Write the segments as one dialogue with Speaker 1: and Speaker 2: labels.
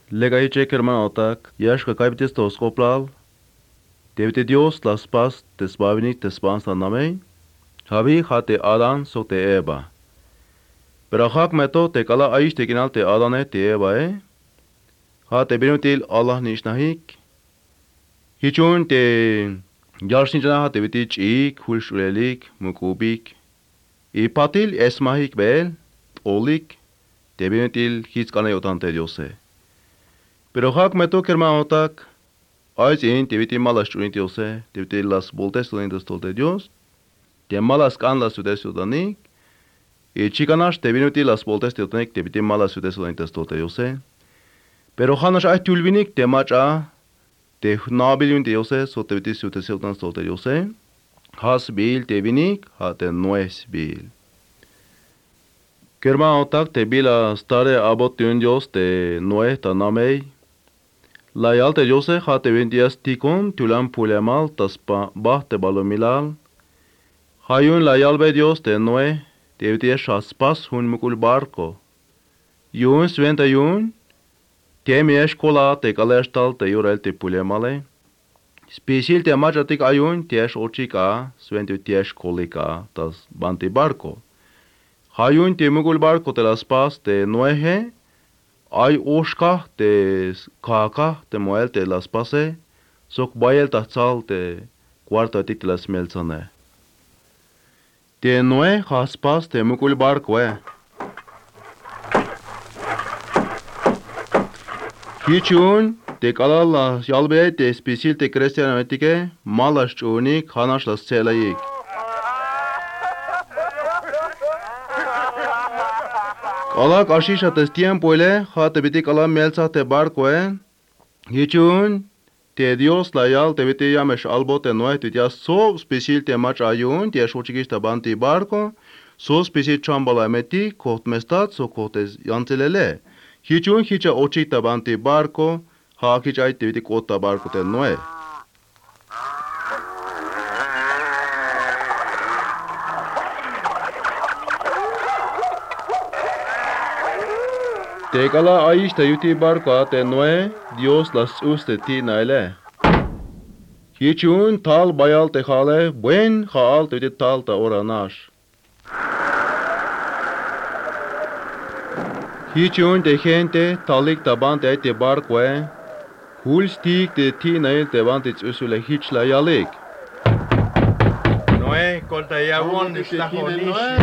Speaker 1: Legay check hermano otak, yash ka kaibitis tos koplal, devite Dios las paz tesbavini tesbans tanamei, habi hate Adan so te Eva. Pero hak meto te kala aish te kinal te Adane te Eva hate binutil Allah nishnahik, hichun te yarshin jana hate bitich ik, hulshulelik, mukubik, patil esmahik bel, olik, te binutil hits kana yotante Diose. Pero hak meto hermano otak, Aici in tiviti malas chunitiose, tiviti las voltes unidos tolte Dios, te malas can las sudes udanic, chicanas te vinuti las voltes teotonic, tiviti malas sudes unidos tolte Diose. Pero hanas ai tulvinic te macha, te nabilin Diose, so tiviti sudes udanas tolte Diose, has bil te vinic, ha te nues bil. Kerma otak te bila stare abot Dios te nues tanamei, La yalte Jose hate vendias tikon tulan pulemal taspa bahte balomilal. Hayun la yalbe Dios te noe te vitias aspas hun mukul barco. Yun sventa yun te mies kola te kalestal te yurel te pulemale. Spisil te machatik ayun ties ochika sventu ties kolika tas banti barco. Hayun te mukul barco te las pas te noehe. Ai oshka te kaka te moel te las pase, sok bayel ta tsal te cuarta tik las melzane. Te noe haspas te mukul barco Hichun te kala la yalbe te spisil te cristianetike malas chuni khanas las celayik. Kala kashisha te tiempo hate biti kala melza te barco Hichun te Dios la yal te biti yamesh albo te noe te ya so spisil te mach ayun te shochigis te banti barco so spisil chambala meti kot mestat so kotes yantelele. Hichun hicha ochi te banti barco ha hicha te biti kota barco te noe. Te kala aish te yuti barco te noe Dios las uste ti naile. Hichun tal bayal te khale buen khal te tal ta oranash. Hichun te gente talik ta bante te barco hulstik te ti nail te bante usule hichla yalik.
Speaker 2: Noe kolta ya won sta honish.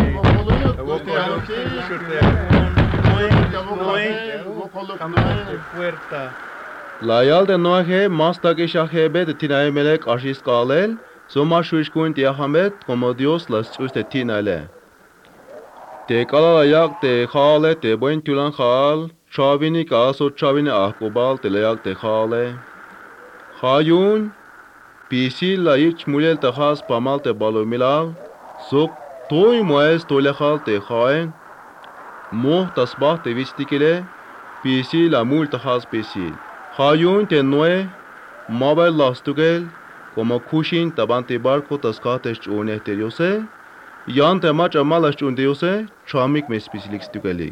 Speaker 1: La yal de noaje mas que shahebe de tinae melek ashis kalel, soma shuishkun tiahamet como Dios las uste tinale. Te kala la yak te khale te buen tulan khal, chavini kaso chavini ahkobal te layak te khale. Khayun, pisi la ich mulel te khas pamal te balomilal, sok toy moes tolekhal te khaen, moh tasbah te vistikile, pisi la multa khas pisi. Hayun te noe, mabel lastugel, como kushin tabante barco tascates chune te Diose, yan te macha malas chun Diose, chamik mes pisilix tugelik.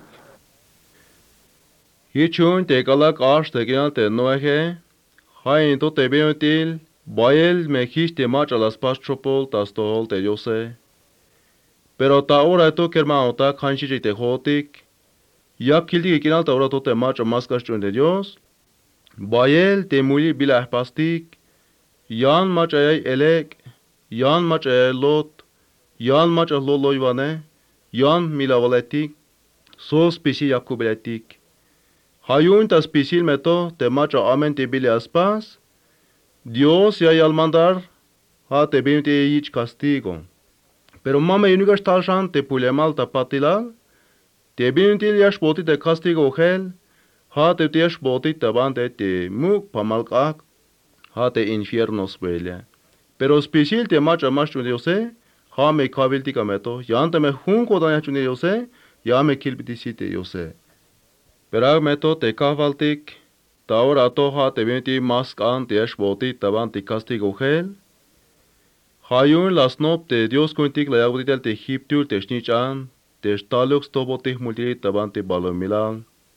Speaker 1: Hichun te kalak ash te ginal te noehe, hain to te beotil, bael me his te macha las pastropol tas tohol te Diose. Pero ta ora to kermano ta kanshi te hotik, yak kildi ginal ta ora to te macha maskas chun te Dios, Bayel te muli bilah pastik, yan macay elek, yan macay lot, yan macay loloyvane, yan milavaletik, sos pisi yakubeletik. Hayun tas pisil meto te macha amen te bile aspas, Dios ya yalmandar, ha te bim te yich castigo. Pero mame unigas talshan te pulemal ta patilal, te bim te yash boti te castigo gel, ha te tiesh botit tabante te muk pamalkak, ha te infiernos vele. Pero spisil te macha machu Diose, ha me kaviltika meto, yante me hunko danya chune Diose, ya me kilbitisite Diose. Pero meto te kavaltik, taora to ha te venti maskan tiesh botit tabante castigo gel. Hayun las nop te Dios kuntik la yaguditel te hiptur te shnichan, te stalux tobotik multi tabante balomilan.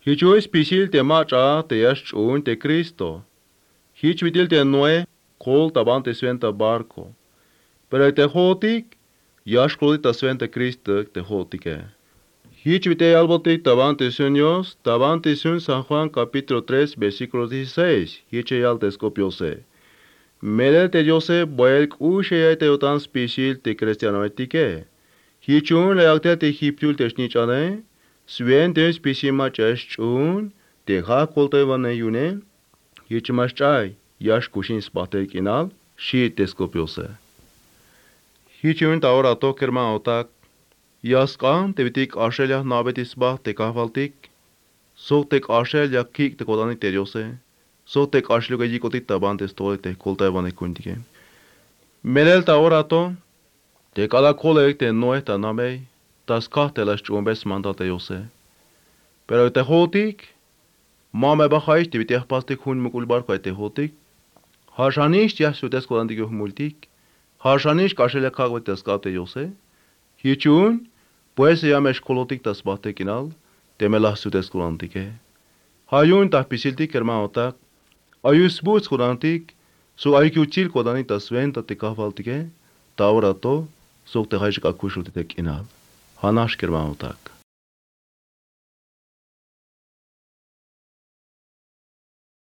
Speaker 1: Hichu spisil te macha te yash un te Cristo. Hich vitil te noe kol taban te suenta barco. Pero te hotik yash kol te suenta Cristo te hotike. Hich vite albotik taban te sueños, taban te sun San Juan capítulo 3 versículo 16. Hiche yal te escopiose. Medel te Jose boelk ushe te otan spisil te cristiano etike. Hichun le acte te hiptul te shnichane. Suen te spisima chashchun te ha kolte vane yune. Hichmas chai yash kushin spate kinal shi te scopiose. Hichun ta ora to kerma otak. Yaskan te vitik ashelia nabetis ba te kavaltik. So tek ashelia kik te kodani te Jose. So tek ashluga yikotik taban te stole te kolta vane kuntike. Medel ta ora to te kala kolek te noe ta nabei. Tas kahtelas chumbes mandate Jose. Pero te hotik mame bajais te vitik pastik hun mukul barco te hotik. Hashanish ya sutes kodantik multik. Hashanish kashele kagwet tas kate Jose. Hichun pues ya mesh kolotik tas bate kinal te melah sutes kodantike. Hayun ta pisiltik kerma otak. Ayus buts kodantik su aykuchil kodani tas venta te kavaltike. Ta ora to sok te hajik akushul te kinal. Hanash kerma otak.